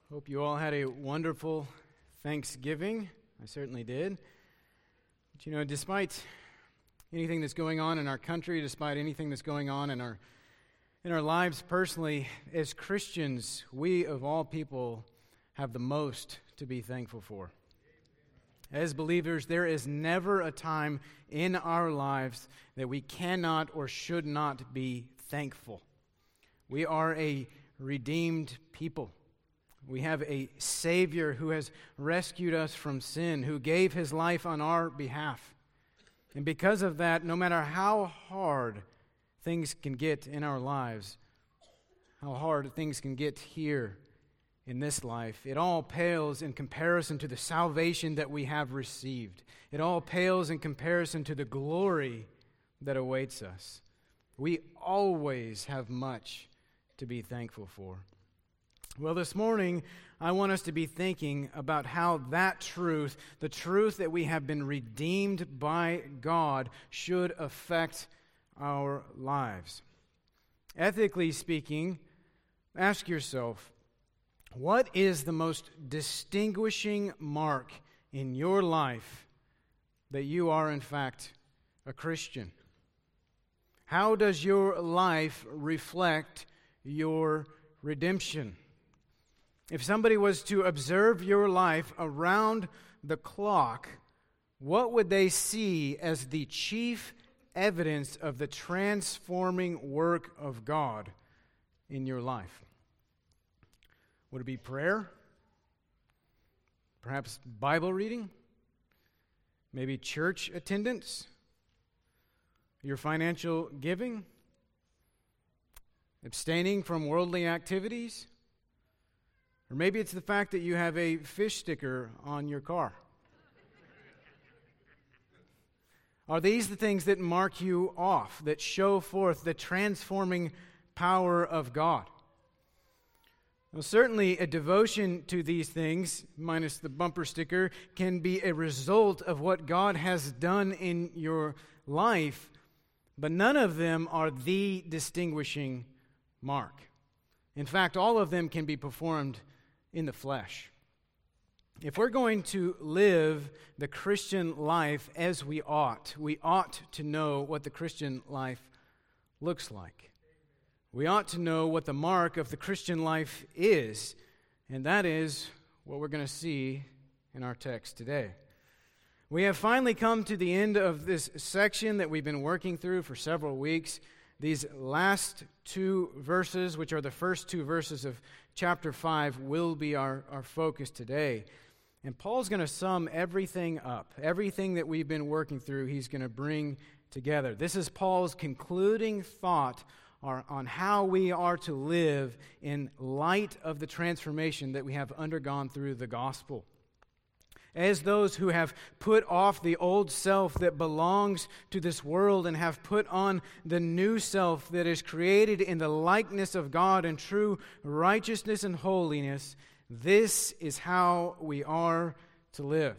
Hope you all had a wonderful Thanksgiving. I certainly did. But despite anything that's going on in our country, despite anything that's going on in our lives personally, as Christians, we of all people have the most to be thankful for. As believers, there is never a time in our lives that we cannot or should not be thankful. We are a redeemed people. We have a Savior who has rescued us from sin, who gave His life on our behalf. And because of that, no matter how hard things can get in our lives, how hard things can get here in this life, it all pales in comparison to the salvation that we have received. It all pales in comparison to the glory that awaits us. We always have much to be thankful for. Well, this morning, I want us to be thinking about how that truth, the truth that we have been redeemed by God, should affect our lives. Ethically speaking, ask yourself, what is the most distinguishing mark in your life that you are, in fact, a Christian? How does your life reflect your redemption? If somebody was to observe your life around the clock, what would they see as the chief evidence of the transforming work of God in your life? Would it be prayer? Perhaps Bible reading? Maybe church attendance? Your financial giving? Abstaining from worldly activities? Or maybe it's the fact that you have a fish sticker on your car. Are these the things that mark you off, that show forth the transforming power of God? Well, certainly a devotion to these things, minus the bumper sticker, can be a result of what God has done in your life, but none of them are the distinguishing mark. In fact, all of them can be performed in the flesh. If we're going to live the Christian life as we ought to know what the Christian life looks like. We ought to know what the mark of the Christian life is, and that is what we're going to see in our text today. We have finally come to the end of this section that we've been working through for several weeks. These last two verses, which are the first two verses of chapter 5, will be our focus today. And Paul's going to sum everything up. Everything that we've been working through, he's going to bring together. This is Paul's concluding thought on how we are to live in light of the transformation that we have undergone through the gospel. As those who have put off the old self that belongs to this world and have put on the new self that is created in the likeness of God in true righteousness and holiness, this is how we are to live.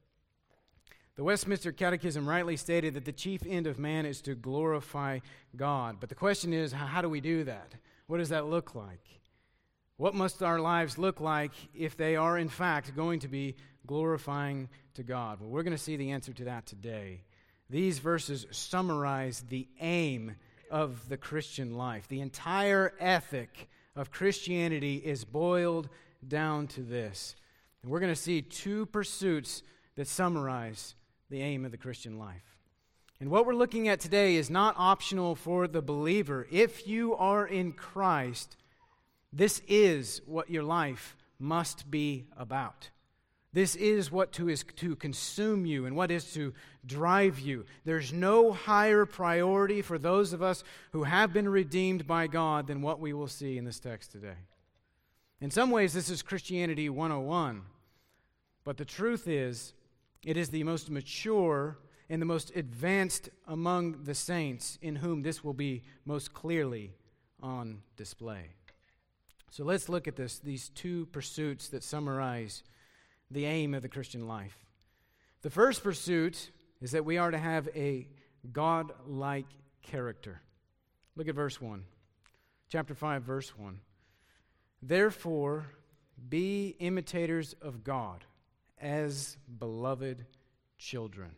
The Westminster Catechism rightly stated that the chief end of man is to glorify God. But the question is, how do we do that? What does that look like? What must our lives look like if they are, in fact, going to be glorifying to God? Well, we're going to see the answer to that today. These verses summarize the aim of the Christian life. The entire ethic of Christianity is boiled down to this. And we're going to see two pursuits that summarize the aim of the Christian life. And what we're looking at today is not optional for the believer. If you are in Christ, this is what your life must be about. This is what is to consume you and what is to drive you. There's no higher priority for those of us who have been redeemed by God than what we will see in this text today. In some ways, this is Christianity 101. But the truth is, it is the most mature and the most advanced among the saints in whom this will be most clearly on display. So let's look at these two pursuits that summarize the aim of the Christian life. The first pursuit is that we are to have a God-like character. Look at verse 1. Chapter 5, verse 1. Therefore, be imitators of God as beloved children.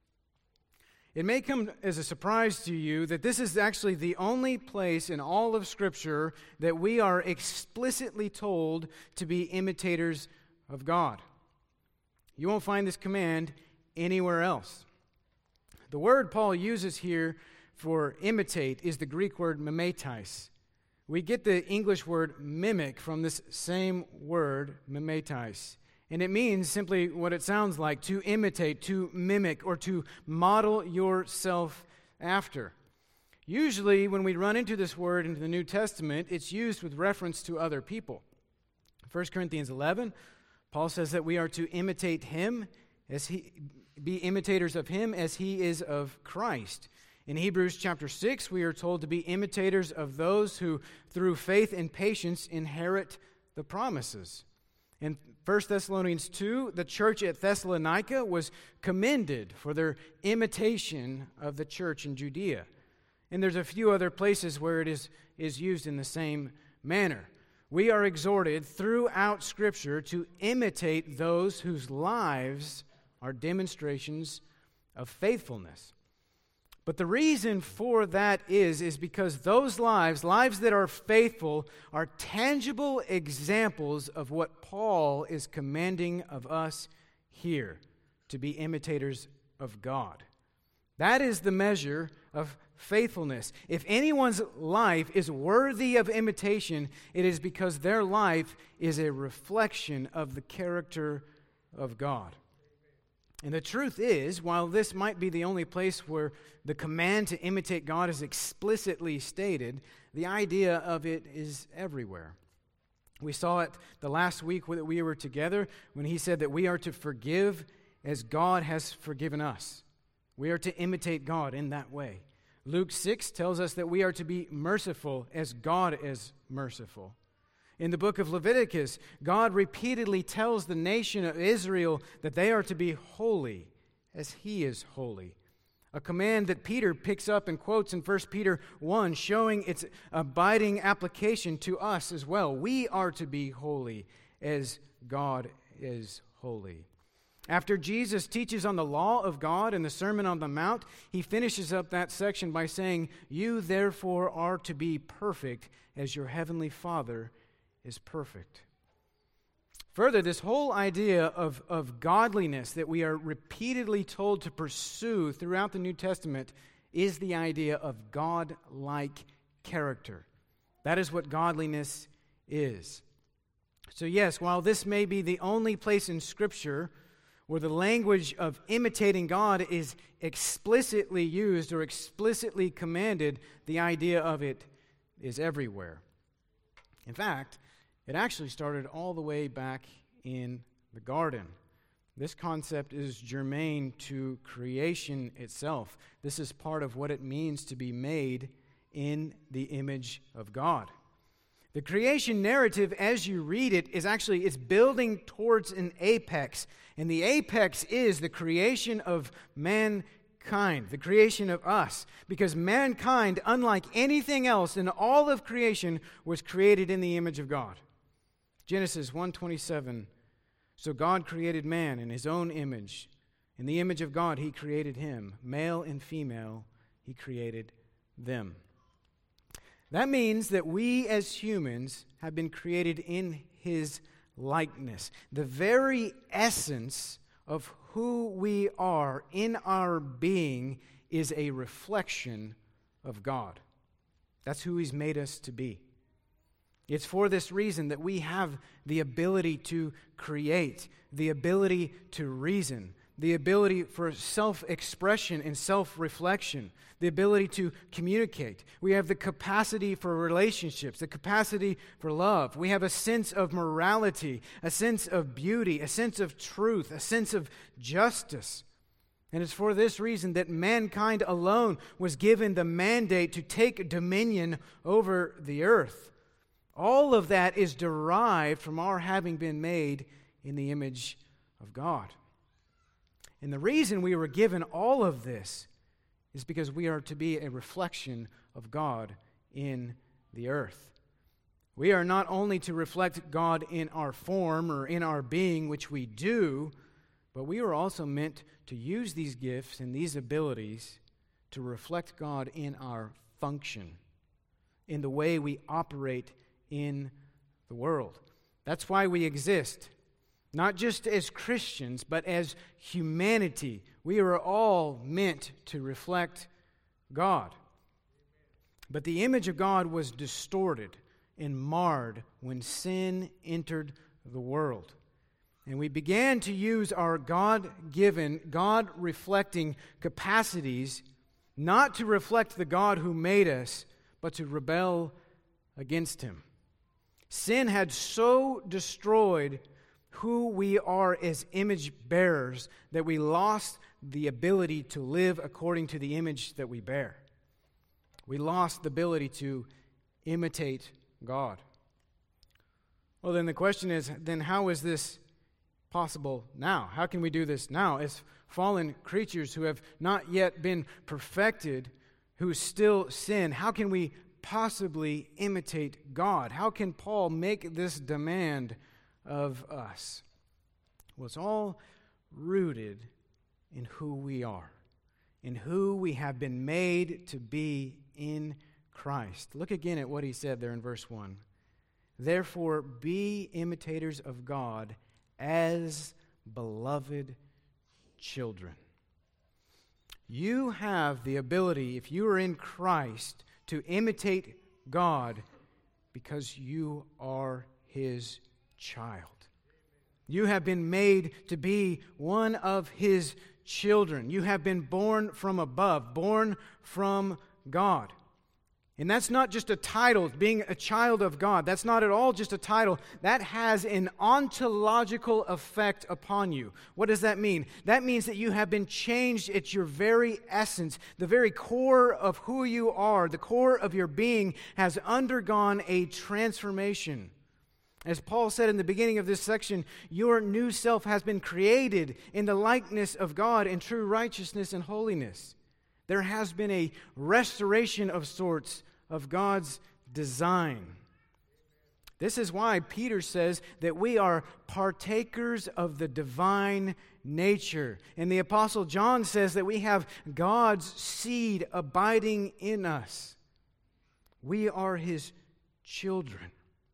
It may come as a surprise to you that this is actually the only place in all of Scripture that we are explicitly told to be imitators of God. You won't find this command anywhere else. The word Paul uses here for imitate is the Greek word mimetais. We get the English word mimic from this same word, mimetais. And it means simply what it sounds like, to imitate, to mimic, or to model yourself after. Usually, when we run into this word in the New Testament, it's used with reference to other people. 1 Corinthians 11, Paul says that we are to imitate him, be imitators of him as he is of Christ. In Hebrews chapter 6, we are told to be imitators of those who, through faith and patience, inherit the promises. In 1 Thessalonians 2, the church at Thessalonica was commended for their imitation of the church in Judea. And there's a few other places where it is used in the same manner. We are exhorted throughout Scripture to imitate those whose lives are demonstrations of faithfulness. But the reason for that is because those lives that are faithful, are tangible examples of what Paul is commanding of us here, to be imitators of God. That is the measure of faithfulness. If anyone's life is worthy of imitation, it is because their life is a reflection of the character of God. And the truth is, while this might be the only place where the command to imitate God is explicitly stated, the idea of it is everywhere. We saw it the last week that we were together when he said that we are to forgive as God has forgiven us. We are to imitate God in that way. Luke 6 tells us that we are to be merciful as God is merciful. In the book of Leviticus, God repeatedly tells the nation of Israel that they are to be holy as he is holy. A command that Peter picks up and quotes in 1 Peter 1, showing its abiding application to us as well. We are to be holy as God is holy. After Jesus teaches on the law of God in the Sermon on the Mount, he finishes up that section by saying, "You therefore are to be perfect as your heavenly Father is perfect." Further, this whole idea of godliness that we are repeatedly told to pursue throughout the New Testament is the idea of God-like character. That is what godliness is. So yes, while this may be the only place in Scripture where the language of imitating God is explicitly used or explicitly commanded, the idea of it is everywhere. In fact, it actually started all the way back in the garden. This concept is germane to creation itself. This is part of what it means to be made in the image of God. The creation narrative, as you read it, it's building towards an apex. And the apex is the creation of mankind, the creation of us. Because mankind, unlike anything else in all of creation, was created in the image of God. Genesis 1:27, so God created man in his own image. In the image of God, he created him. Male and female, he created them. That means that we as humans have been created in his likeness. The very essence of who we are in our being is a reflection of God. That's who he's made us to be. It's for this reason that we have the ability to create, the ability to reason, the ability for self-expression and self-reflection, the ability to communicate. We have the capacity for relationships, the capacity for love. We have a sense of morality, a sense of beauty, a sense of truth, a sense of justice. And it's for this reason that mankind alone was given the mandate to take dominion over the earth. All of that is derived from our having been made in the image of God. And the reason we were given all of this is because we are to be a reflection of God in the earth. We are not only to reflect God in our form or in our being, which we do, but we are also meant to use these gifts and these abilities to reflect God in our function, in the way we operate in the world. That's why we exist. Not just as Christians, but as humanity. We are all meant to reflect God. But the image of God was distorted and marred when sin entered the world. And we began to use our God-given, God-reflecting capacities not to reflect the God who made us, but to rebel against Him. Sin had so destroyed who we are as image bearers that we lost the ability to live according to the image that we bear. We lost the ability to imitate God. Well, then the question is, then how is this possible now? How can we do this now as fallen creatures who have not yet been perfected, who still sin? How can we possibly imitate God? How can Paul make this demand of us? Well, it's all rooted in who we are, in who we have been made to be in Christ. Look again at what he said there in verse 1. Therefore, be imitators of God as beloved children. You have the ability, if you are in Christ, to imitate God because you are His child. You have been made to be one of His children. You have been born from above, born from God. And that's not just a title, being a child of God. That's not at all just a title. That has an ontological effect upon you. What does that mean? That means that you have been changed at your very essence. The very core of who you are, the core of your being has undergone a transformation. As Paul said in the beginning of this section, your new self has been created in the likeness of God in true righteousness and holiness. There has been a restoration of sorts of God's design. This is why Peter says that we are partakers of the divine nature. And the Apostle John says that we have God's seed abiding in us. We are His children.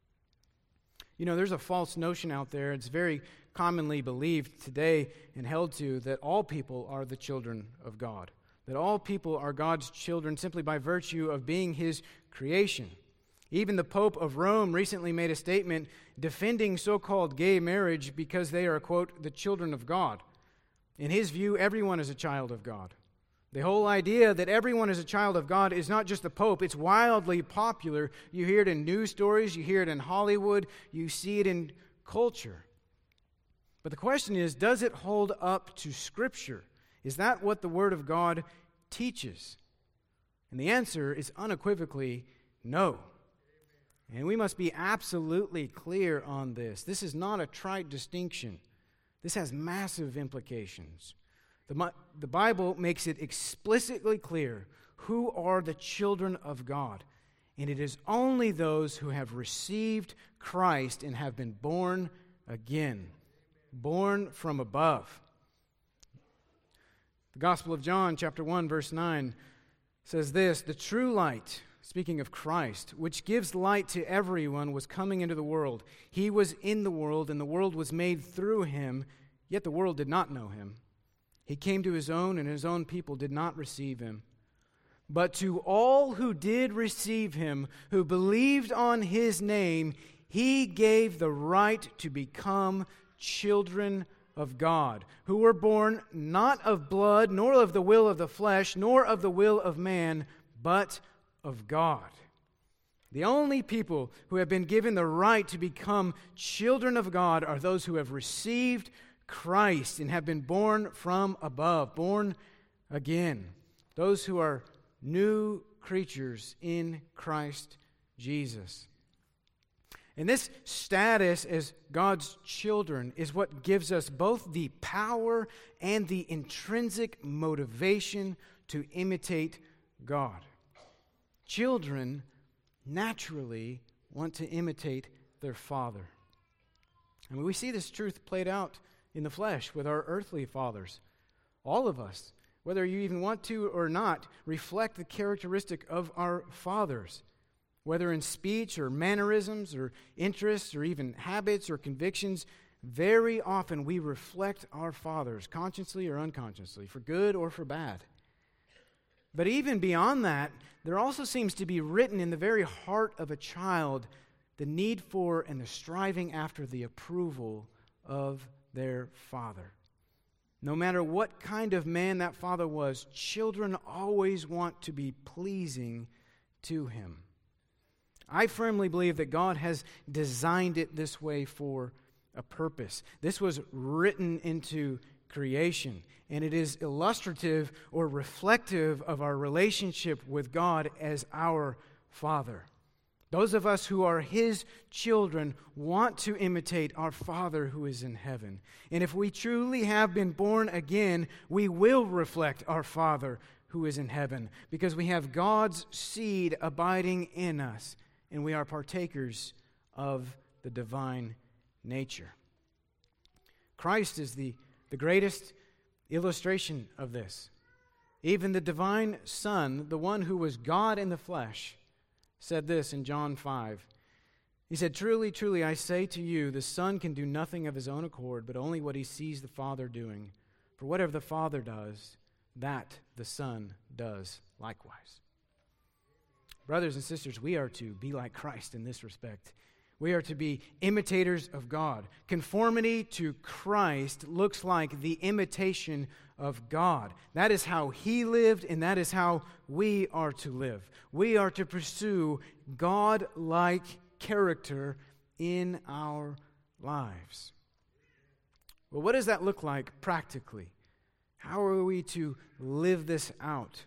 You know, there's a false notion out there, it's very commonly believed today and held to, that all people are the children of God. That all people are God's children simply by virtue of being His creation. Even the Pope of Rome recently made a statement defending so-called gay marriage because they are, quote, the children of God. In his view, everyone is a child of God. The whole idea that everyone is a child of God is not just the Pope. It's wildly popular. You hear it in news stories. You hear it in Hollywood. You see it in culture. But the question is, does it hold up to Scripture? Is that what the Word of God teaches? And the answer is unequivocally no. And we must be absolutely clear on this. This is not a trite distinction. This has massive implications. The Bible makes it explicitly clear who are the children of God. And it is only those who have received Christ and have been born again, born from above. The Gospel of John, chapter 1, verse 9, says this, the true light, speaking of Christ, which gives light to everyone, was coming into the world. He was in the world, and the world was made through Him, yet the world did not know Him. He came to His own, and His own people did not receive Him. But to all who did receive Him, who believed on His name, He gave the right to become children of God, who were born not of blood, nor of the will of the flesh, nor of the will of man, but of God. The only people who have been given the right to become children of God are those who have received Christ and have been born from above, born again. Those who are new creatures in Christ Jesus. And this status as God's children is what gives us both the power and the intrinsic motivation to imitate God. Children naturally want to imitate their father. I mean, we see this truth played out in the flesh with our earthly fathers. All of us, whether you even want to or not, reflect the characteristic of our fathers, whether in speech or mannerisms or interests or even habits or convictions. Very often we reflect our fathers, consciously or unconsciously, for good or for bad. But even beyond that, there also seems to be written in the very heart of a child the need for and the striving after the approval of their father. No matter what kind of man that father was, children always want to be pleasing to him. I firmly believe that God has designed it this way for a purpose. This was written into creation, and it is illustrative or reflective of our relationship with God as our Father. Those of us who are His children want to imitate our Father who is in heaven. And if we truly have been born again, we will reflect our Father who is in heaven, because we have God's seed abiding in us, and we are partakers of the divine nature. Christ is the greatest illustration of this. Even the divine Son, the one who was God in the flesh, said this in John 5. He said, "Truly, truly, I say to you, the Son can do nothing of his own accord, but only what he sees the Father doing. For whatever the Father does, that the Son does likewise." Brothers and sisters, we are to be like Christ in this respect. We are to be imitators of God. Conformity to Christ looks like the imitation of God. That is how He lived, and that is how we are to live. We are to pursue God-like character in our lives. Well, what does that look like practically? How are we to live this out?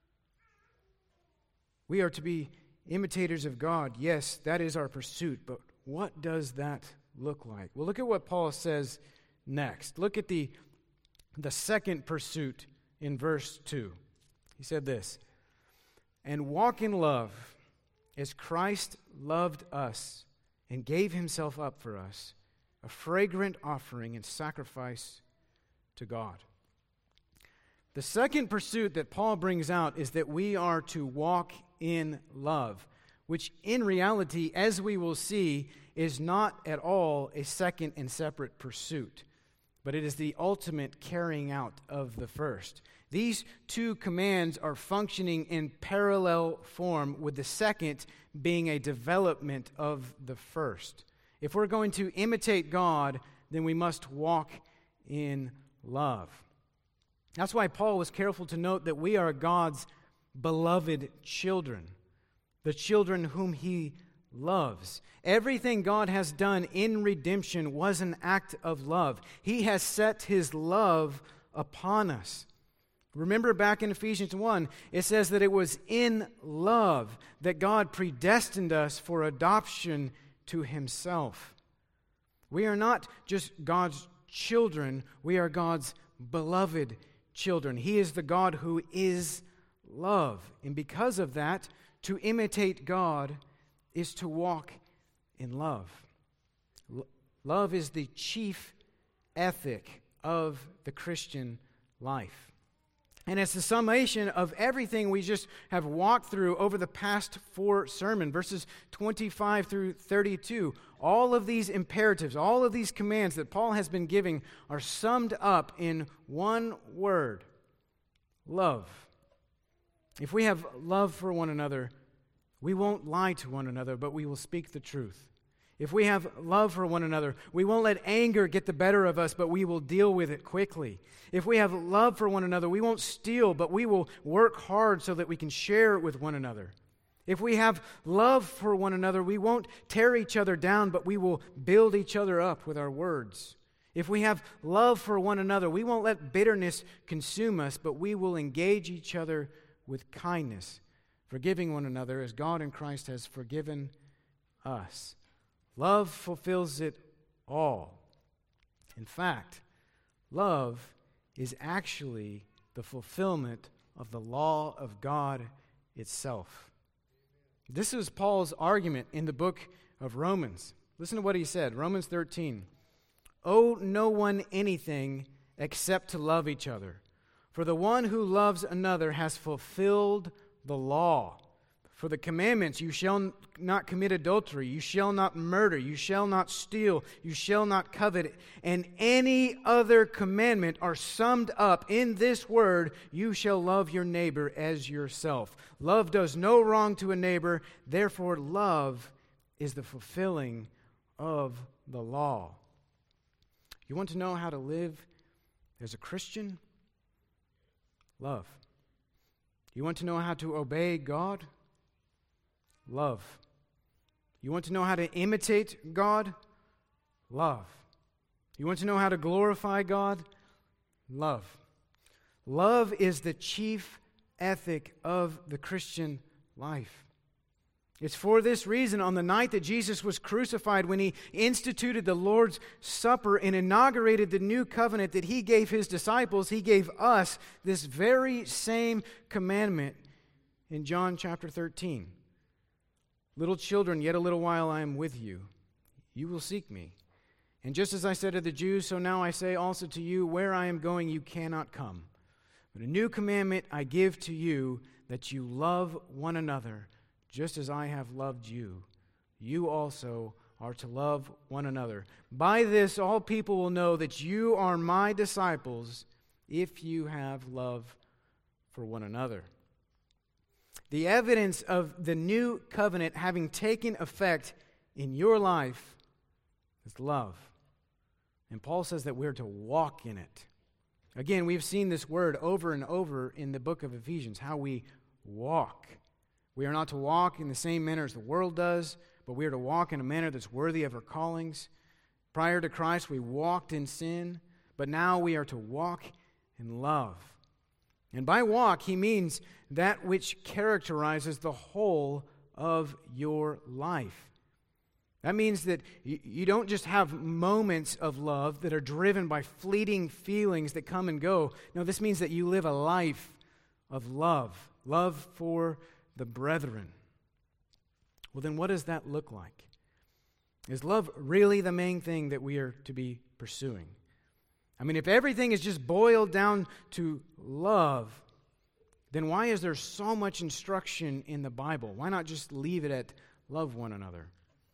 We are to be imitators of God. Yes, that is our pursuit, but what does that look like? Well, look at what Paul says next. Look at the second pursuit in verse 2. He said this, "And walk in love as Christ loved us and gave himself up for us, a fragrant offering and sacrifice to God." The second pursuit that Paul brings out is that we are to walk in love, which in reality, as we will see, is not at all a second and separate pursuit, but it is the ultimate carrying out of the first. These two commands are functioning in parallel form, with the second being a development of the first. If we're going to imitate God, then we must walk in love. That's why Paul was careful to note that we are God's beloved children, the children whom He loves. Everything God has done in redemption was an act of love. He has set His love upon us. Remember back in Ephesians 1, it says that it was in love that God predestined us for adoption to Himself. We are not just God's children, we are God's beloved children. He is the God who is love. And because of that, to imitate God is to walk in love. Love is the chief ethic of the Christian life. And it's the summation of everything we just have walked through over the past 4 sermons, verses 25 through 32. All of these imperatives, all of these commands that Paul has been giving are summed up in one word: love. If we have love for one another, we won't lie to one another, but we will speak the truth. If we have love for one another, we won't let anger get the better of us, but we will deal with it quickly. If we have love for one another, we won't steal, but we will work hard so that we can share it with one another. If we have love for one another, we won't tear each other down, but we will build each other up with our words. If we have love for one another, we won't let bitterness consume us, but we will engage each other with kindness, forgiving one another as God in Christ has forgiven us. Love fulfills it all. In fact, love is actually the fulfillment of the law of God itself. This is Paul's argument in the book of Romans. Listen to what he said, Romans 13. Owe no one anything except to love each other. For the one who loves another has fulfilled the law. For the commandments, you shall not commit adultery, you shall not murder, you shall not steal, you shall not covet, and any other commandment are summed up in this word, you shall love your neighbor as yourself. Love does no wrong to a neighbor, therefore love is the fulfilling of the law. You want to know how to live as a Christian? Love. You want to know how to obey God? Love. You want to know how to imitate God? Love. You want to know how to glorify God? Love. Love is the chief ethic of the Christian life. It's for this reason, on the night that Jesus was crucified, when he instituted the Lord's Supper and inaugurated the new covenant that he gave his disciples, he gave us this very same commandment in John chapter 13. Little children, yet a little while I am with you. You will seek me. And just as I said to the Jews, so now I say also to you, where I am going you cannot come. But a new commandment I give to you, that you love one another, just as I have loved you. You also are to love one another. By this all people will know that you are my disciples, if you have love for one another. The evidence of the new covenant having taken effect in your life is love. And Paul says that we're to walk in it. Again, we've seen this word over and over in the book of Ephesians, how we walk. We are not to walk in the same manner as the world does, but we are to walk in a manner that's worthy of our callings. Prior to Christ, we walked in sin, but now we are to walk in love. And by walk, he means that which characterizes the whole of your life. That means that you don't just have moments of love that are driven by fleeting feelings that come and go. No, this means that you live a life of love for the brethren. Well, then what does that look like? Is love really the main thing that we are to be pursuing? I mean, if everything is just boiled down to love, then why is there so much instruction in the Bible? Why not just leave it at love one another?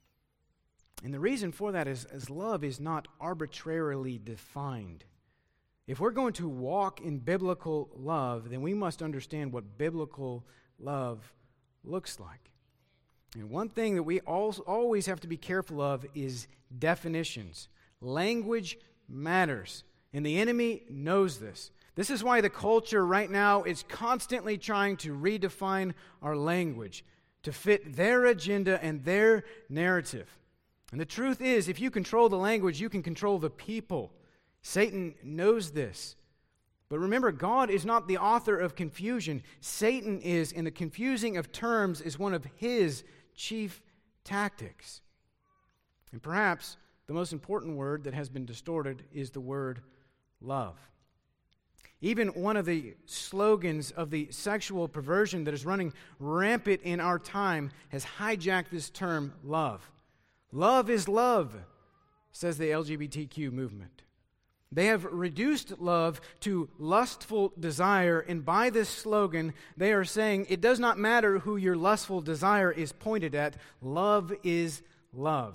And the reason for that is love is not arbitrarily defined. If we're going to walk in biblical love, then we must understand what biblical love looks like. And one thing that we always have to be careful of is definitions. Language matters, and the enemy knows this. This is why the culture right now is constantly trying to redefine our language to fit their agenda and their narrative. And the truth is, if you control the language, you can control the people. Satan knows this. But remember, God is not the author of confusion. Satan is, and the confusing of terms is one of his chief tactics. And perhaps the most important word that has been distorted is the word love. Even one of the slogans of the sexual perversion that is running rampant in our time has hijacked this term love. Love is love, says the LGBTQ movement. They have reduced love to lustful desire, and by this slogan, they are saying it does not matter who your lustful desire is pointed at, love is love.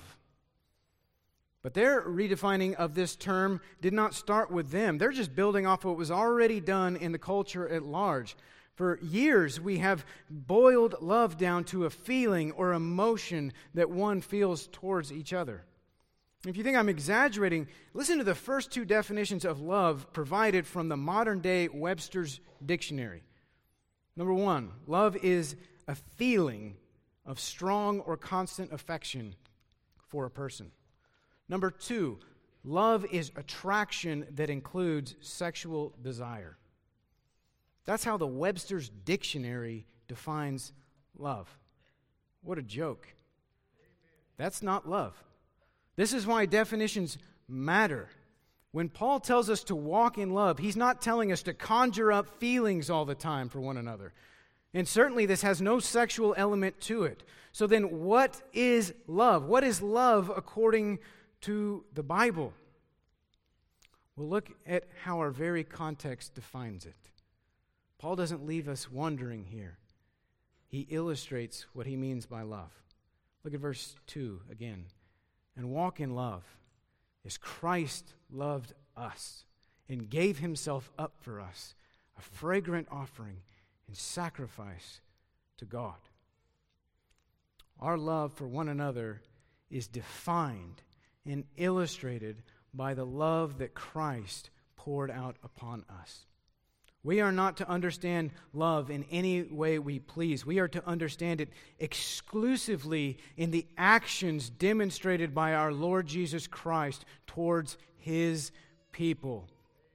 But their redefining of this term did not start with them. They're just building off what was already done in the culture at large. For years, we have boiled love down to a feeling or emotion that one feels towards each other. If you think I'm exaggerating, listen to the first two definitions of love provided from the modern-day Webster's Dictionary. Number one, love is a feeling of strong or constant affection for a person. Number two, love is attraction that includes sexual desire. That's how the Webster's Dictionary defines love. What a joke. That's not love. This is why definitions matter. When Paul tells us to walk in love, he's not telling us to conjure up feelings all the time for one another. And certainly this has no sexual element to it. So then what is love? What is love according to the Bible? Well, look at how our very context defines it. Paul doesn't leave us wondering here. He illustrates what he means by love. Look at verse 2 again. And walk in love as Christ loved us and gave himself up for us, a fragrant offering and sacrifice to God. Our love for one another is defined and illustrated by the love that Christ poured out upon us. We are not to understand love in any way we please. We are to understand it exclusively in the actions demonstrated by our Lord Jesus Christ towards his people.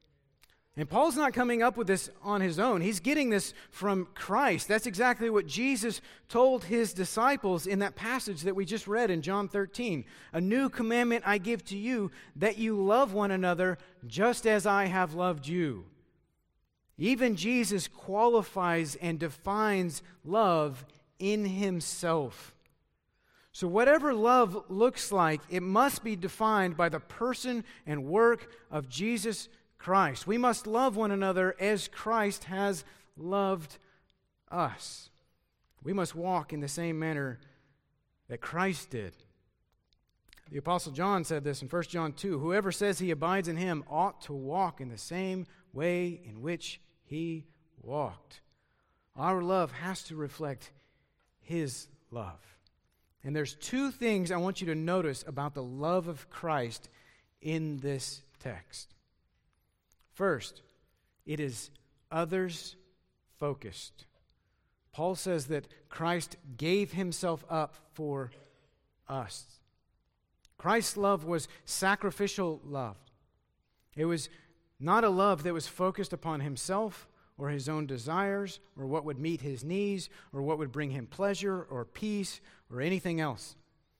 And Paul's not coming up with this on his own. He's getting this from Christ. That's exactly what Jesus told his disciples in that passage that we just read in John 13. A new commandment I give to you, that you love one another just as I have loved you. Even Jesus qualifies and defines love in himself. So whatever love looks like, it must be defined by the person and work of Jesus Christ. We must love one another as Christ has loved us. We must walk in the same manner that Christ did. The Apostle John said this in 1 John 2, whoever says he abides in him ought to walk in the same way in which he walked. Our love has to reflect his love. And there's two things I want you to notice about the love of Christ in this text. First, it is others-focused. Paul says that Christ gave himself up for us. Christ's love was sacrificial love. It was not a love that was focused upon himself or his own desires or what would meet his needs or what would bring him pleasure or peace or anything else.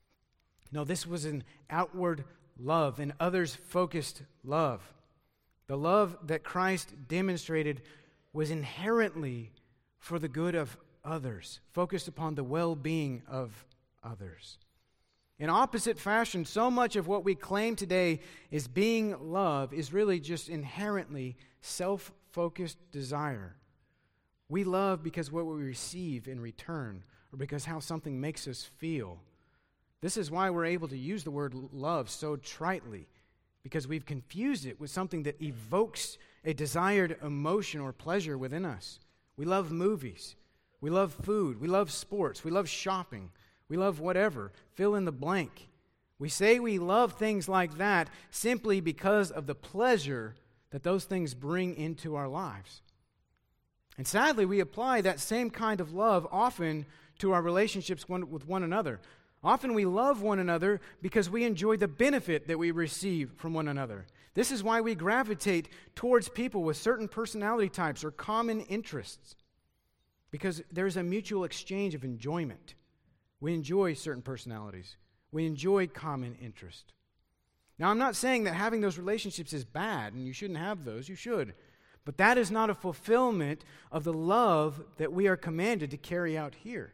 No, this was an outward love, an others-focused love. The love that Christ demonstrated was inherently for the good of others, focused upon the well-being of others. In opposite fashion, so much of what we claim today as being love is really just inherently self-focused desire. We love because what we receive in return, or because how something makes us feel. This is why we're able to use the word love so tritely, because we've confused it with something that evokes a desired emotion or pleasure within us. We love movies. We love food. We love sports. We love shopping. We love whatever. Fill in the blank. We say we love things like that simply because of the pleasure that those things bring into our lives. And sadly, we apply that same kind of love often to our relationships with one another. Often we love one another because we enjoy the benefit that we receive from one another. This is why we gravitate towards people with certain personality types or common interests, because there's a mutual exchange of enjoyment. We enjoy certain personalities. We enjoy common interest. Now, I'm not saying that having those relationships is bad and you shouldn't have those. You should. But that is not a fulfillment of the love that we are commanded to carry out here.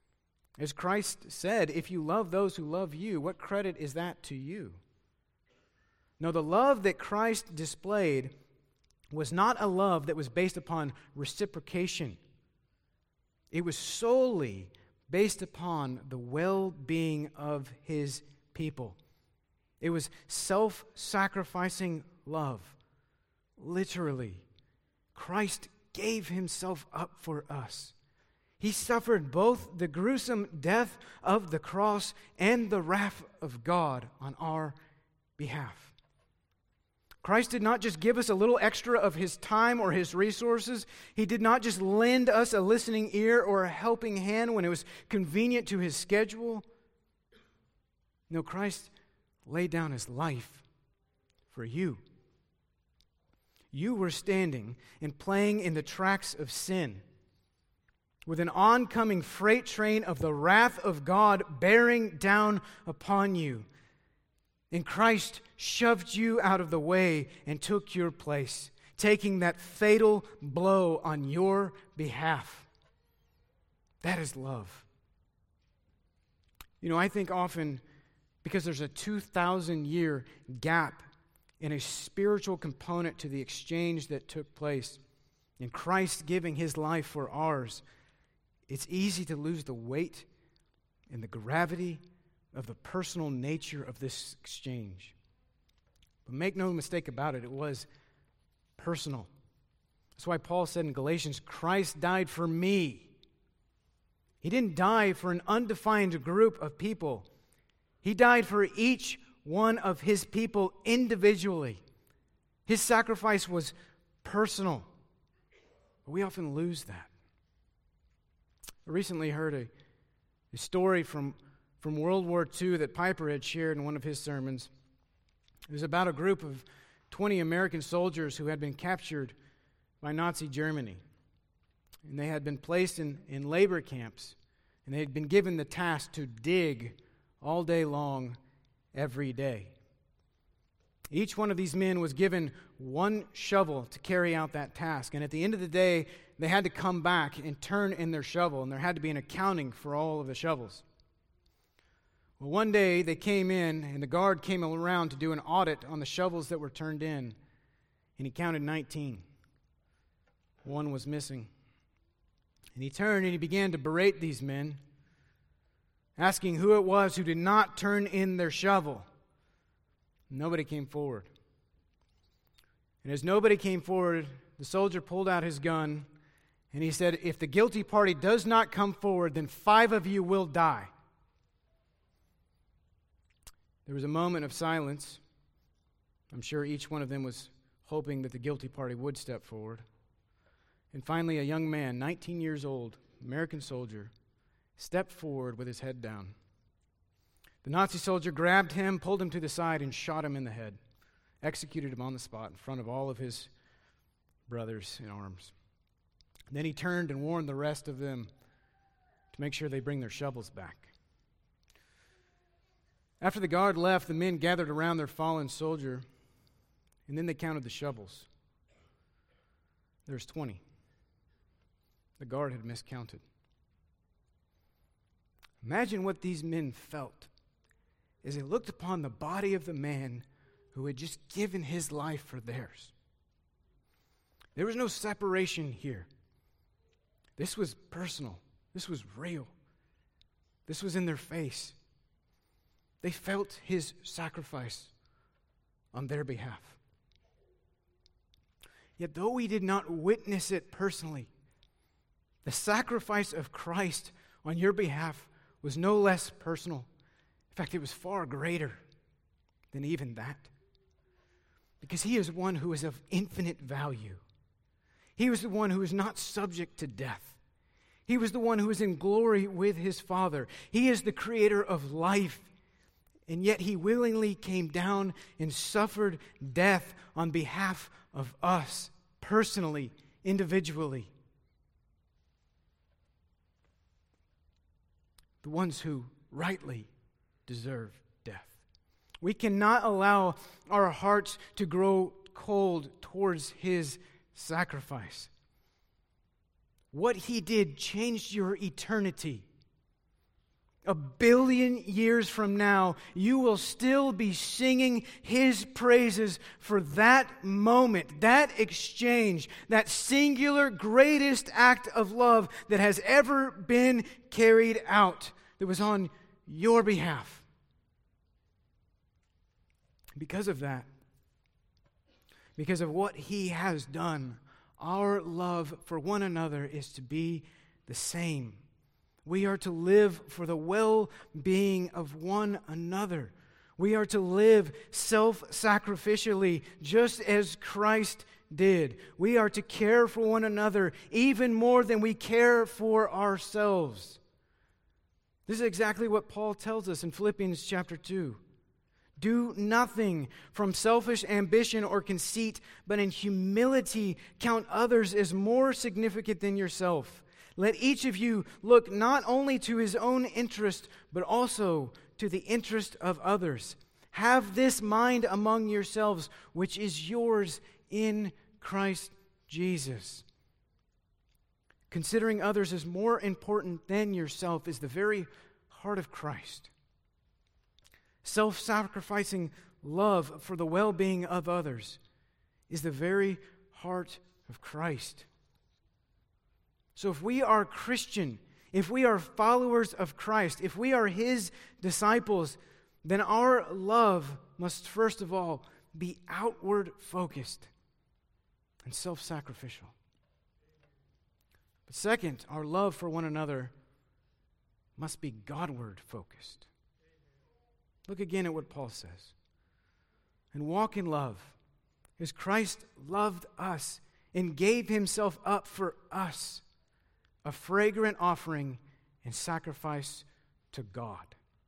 As Christ said, if you love those who love you, what credit is that to you? No, the love that Christ displayed was not a love that was based upon reciprocation. It was solely based upon the well-being of his people. It was self-sacrificing love. Literally, Christ gave himself up for us. He suffered both the gruesome death of the cross and the wrath of God on our behalf. Christ did not just give us a little extra of his time or his resources. He did not just lend us a listening ear or a helping hand when it was convenient to his schedule. No, Christ laid down his life for you. You were standing and playing in the tracks of sin, with an oncoming freight train of the wrath of God bearing down upon you. And Christ shoved you out of the way and took your place, taking that fatal blow on your behalf. That is love. You know, I think often because there's a 2,000-year gap in a spiritual component to the exchange that took place, in Christ giving his life for ours, it's easy to lose the weight and the gravity of the personal nature of this exchange. But make no mistake about it, it was personal. That's why Paul said in Galatians, Christ died for me. He didn't die for an undefined group of people. He died for each one of his people individually. His sacrifice was personal. But we often lose that. I recently heard a story from World War II that Piper had shared in one of his sermons. It was about a group of 20 American soldiers who had been captured by Nazi Germany. And they had been placed in labor camps, and they had been given the task to dig all day long, every day. Each one of these men was given one shovel to carry out that task, and at the end of the day, they had to come back and turn in their shovel, and there had to be an accounting for all of the shovels. Well, one day they came in, and the guard came around to do an audit on the shovels that were turned in, and he counted 19. One was missing. And he turned and he began to berate these men, asking who it was who did not turn in their shovel. Nobody came forward. And as nobody came forward, the soldier pulled out his gun, and he said, if the guilty party does not come forward, then 5 of you will die. There was a moment of silence. I'm sure each one of them was hoping that the guilty party would step forward. And finally, a young man, 19 years old, American soldier, stepped forward with his head down. The Nazi soldier grabbed him, pulled him to the side, and shot him in the head. Executed him on the spot in front of all of his brothers in arms. And then he turned and warned the rest of them to make sure they bring their shovels back. After the guard left, the men gathered around their fallen soldier, and then they counted the shovels. There's 20. The guard had miscounted. Imagine what these men felt as they looked upon the body of the man who had just given his life for theirs. There was no separation here. This was personal. This was real. This was in their face. They felt his sacrifice on their behalf. Yet though we did not witness it personally, the sacrifice of Christ on your behalf was no less personal. In fact, it was far greater than even that. Because he is one who is of infinite value. He was the one who is not subject to death. He was the one who is in glory with his Father. He is the creator of life. And yet he willingly came down and suffered death on behalf of us, personally, individually. The ones who rightly deserve death. We cannot allow our hearts to grow cold towards his sacrifice. What he did changed your eternity. 1 billion years from now, you will still be singing his praises for that moment, that exchange, that singular greatest act of love that has ever been carried out, that was on your behalf. Because of that, because of what he has done, our love for one another is to be the same. We are to live for the well-being of one another. We are to live self-sacrificially, just as Christ did. We are to care for one another even more than we care for ourselves. This is exactly what Paul tells us in Philippians chapter 2. Do nothing from selfish ambition or conceit, but in humility count others as more significant than yourself. Let each of you look not only to his own interest, but also to the interest of others. Have this mind among yourselves, which is yours in Christ Jesus. considering others as more important than yourself, is the very heart of Christ. Self-sacrificing love for the well-being of others is the very heart of Christ. So if we are Christian, if we are followers of Christ, if we are His disciples, then our love must first of all be outward focused and self-sacrificial. But second, our love for one another must be Godward focused. Look again at what Paul says. And walk in love, as Christ loved us and gave Himself up for us, a fragrant offering and sacrifice to God.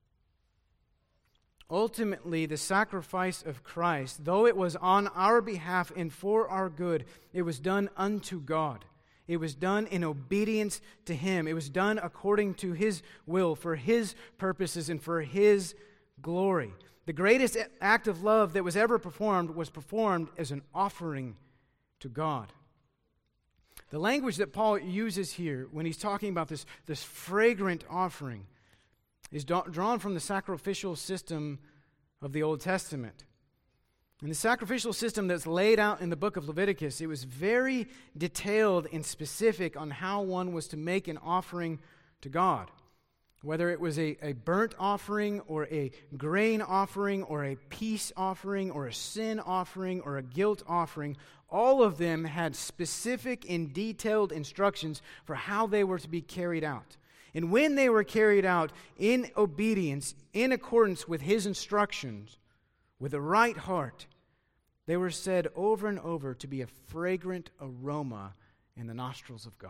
Ultimately, the sacrifice of Christ, though it was on our behalf and for our good, it was done unto God. It was done in obedience to Him. It was done according to His will, for His purposes, and for His glory. The greatest act of love that was ever performed was performed as an offering to God. The language that Paul uses here when he's talking about this fragrant offering is drawn from the sacrificial system of the Old Testament. And the sacrificial system that's laid out in the book of Leviticus, it was very detailed and specific on how one was to make an offering to God. Whether it was a burnt offering or a grain offering or a peace offering or a sin offering or a guilt offering, all of them had specific and detailed instructions for how they were to be carried out. And when they were carried out in obedience, in accordance with His instructions, with a right heart, they were said over and over to be a fragrant aroma in the nostrils of God.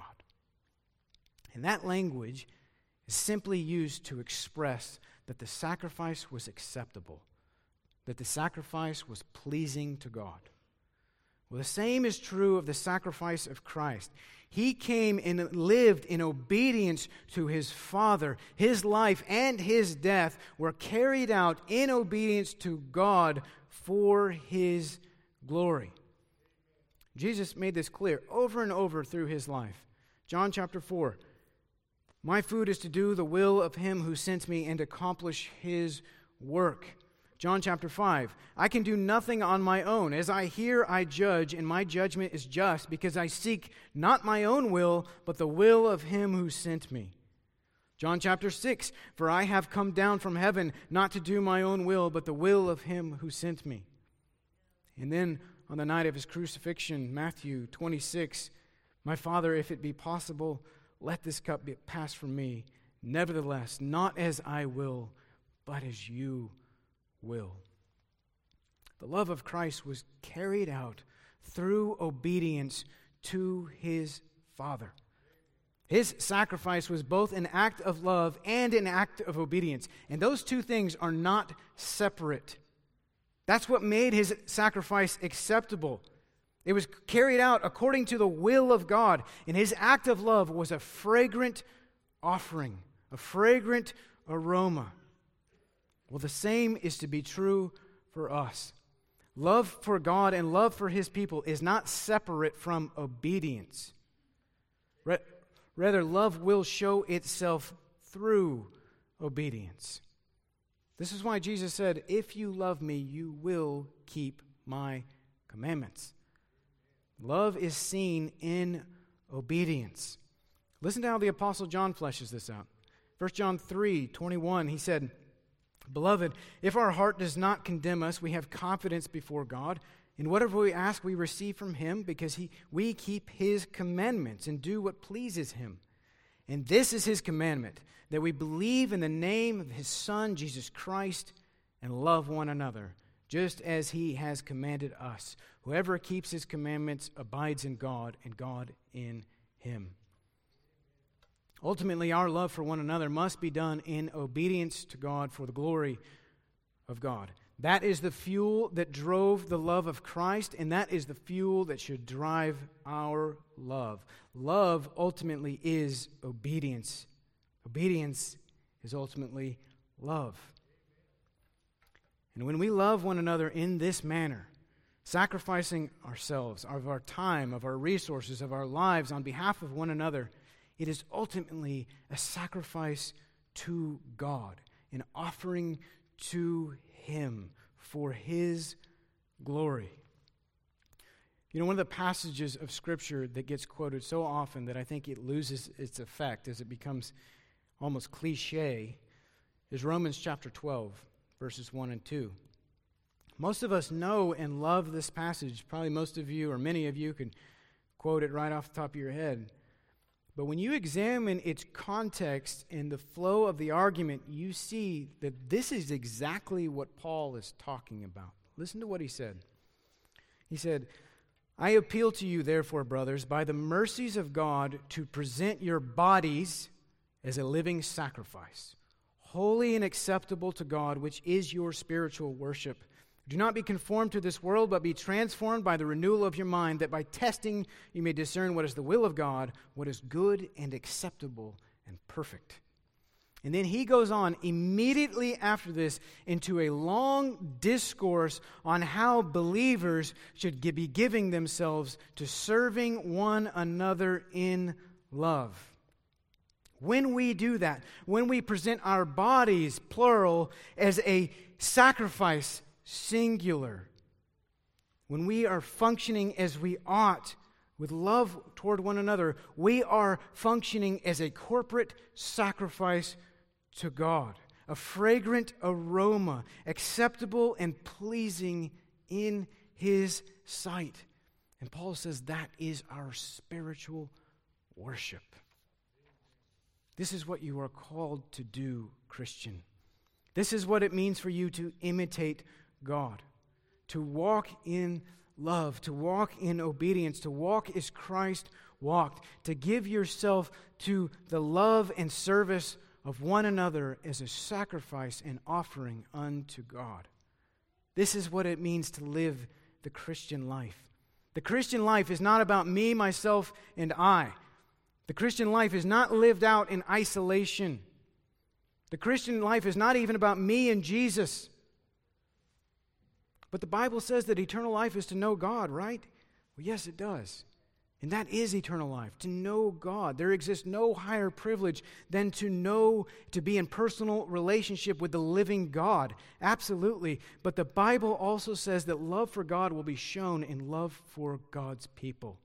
And that language is simply used to express that the sacrifice was acceptable, that the sacrifice was pleasing to God. Well, the same is true of the sacrifice of Christ. He came and lived in obedience to His Father. His life and His death were carried out in obedience to God for His glory. Jesus made this clear over and over through His life. John chapter 4, my food is to do the will of Him who sent me and accomplish His work. John chapter 5, I can do nothing on my own. As I hear, I judge, and my judgment is just, because I seek not my own will, but the will of Him who sent me. John chapter 6, for I have come down from heaven not to do my own will, but the will of Him who sent me. And then on the night of His crucifixion, Matthew 26, my Father, if it be possible, let this cup be passed from me. Nevertheless, not as I will, but as you will. The love of Christ was carried out through obedience to His Father. His sacrifice was both an act of love and an act of obedience. And those two things are not separate. That's what made His sacrifice acceptable. It was carried out according to the will of God. And His act of love was a fragrant offering, a fragrant aroma. Well, the same is to be true for us. Love for God and love for His people is not separate from obedience. Rather, love will show itself through obedience. This is why Jesus said, if you love me, you will keep my commandments. Love is seen in obedience. Listen to how the Apostle John fleshes this out. 1 John 3:21, he said, Beloved, if our heart does not condemn us, we have confidence before God. And whatever we ask, we receive from Him, because we keep His commandments and do what pleases Him. And this is His commandment, that we believe in the name of His Son, Jesus Christ, and love one another, just as He has commanded us. Whoever keeps His commandments abides in God, and God in him. Ultimately, our love for one another must be done in obedience to God for the glory of God. That is the fuel that drove the love of Christ, and that is the fuel that should drive our love. Love ultimately is obedience. Obedience is ultimately love. And when we love one another in this manner, sacrificing ourselves, of our time, of our resources, of our lives on behalf of one another, It is ultimately a sacrifice to God, an offering to Him for His glory. You know, one of the passages of Scripture that gets quoted so often that I think it loses its effect as it becomes almost cliche is Romans chapter 12, verses 1 and 2. Most of us know and love this passage. Probably most of you or many of you can quote it right off the top of your head. But when you examine its context and the flow of the argument, you see that this is exactly what Paul is talking about. Listen to what he said. He said, I appeal to you, therefore, brothers, by the mercies of God, to present your bodies as a living sacrifice, holy and acceptable to God, which is your spiritual worship. Do not be conformed to this world, but be transformed by the renewal of your mind, that by testing you may discern what is the will of God, what is good and acceptable and perfect. And then he goes on immediately after this into a long discourse on how believers should be giving themselves to serving one another in love. When we do that, when we present our bodies, plural, as a sacrifice, singular, when we are functioning as we ought with love toward one another, we are functioning as a corporate sacrifice to God, a fragrant aroma, acceptable and pleasing in His sight. And Paul says that is our spiritual worship. This is what you are called to do, Christian. This is what it means for you to imitate God, to walk in love, to walk in obedience, to walk as Christ walked, to give yourself to the love and service of one another as a sacrifice and offering unto God. This is what it means to live the Christian life. The Christian life is not about me, myself, and I. The Christian life is not lived out in isolation. The Christian life is not even about me and Jesus. But the Bible says that eternal life is to know God, right? Well, yes, it does. And that is eternal life, to know God. There exists no higher privilege than to be in personal relationship with the living God. Absolutely. But the Bible also says that love for God will be shown in love for God's people.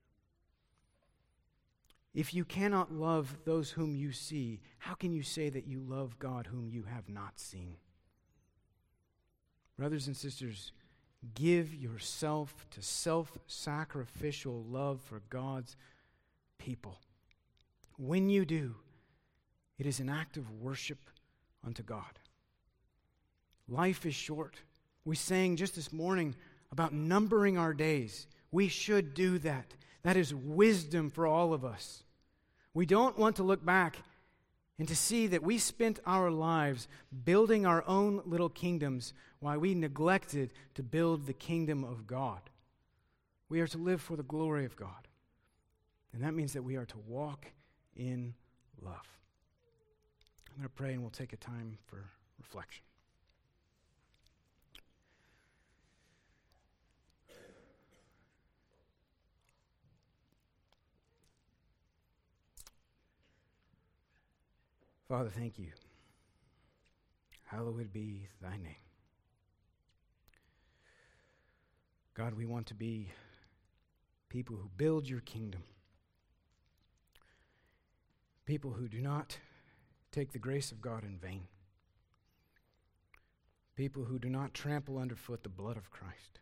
If you cannot love those whom you see, how can you say that you love God whom you have not seen? Brothers and sisters, give yourself to self-sacrificial love for God's people. When you do, it is an act of worship unto God. Life is short. We sang just this morning about numbering our days. We should do that. That is wisdom for all of us. We don't want to look back and to see that we spent our lives building our own little kingdoms while we neglected to build the kingdom of God. We are to live for the glory of God. And that means that we are to walk in love. I'm going to pray and we'll take a time for reflection. Father, thank you. Hallowed be thy name. God, we want to be people who build your kingdom. People who do not take the grace of God in vain. People who do not trample underfoot the blood of Christ.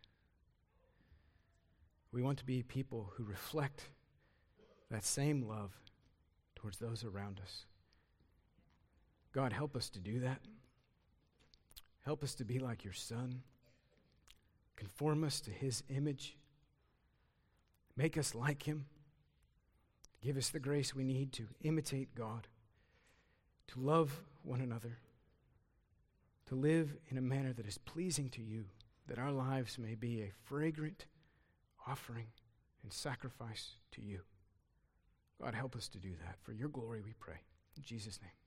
We want to be people who reflect that same love towards those around us. God, help us to do that. Help us to be like your Son. Conform us to his image. Make us like him. Give us the grace we need to imitate God, to love one another, to live in a manner that is pleasing to you, that our lives may be a fragrant offering and sacrifice to you. God, help us to do that. For your glory we pray. In Jesus' name.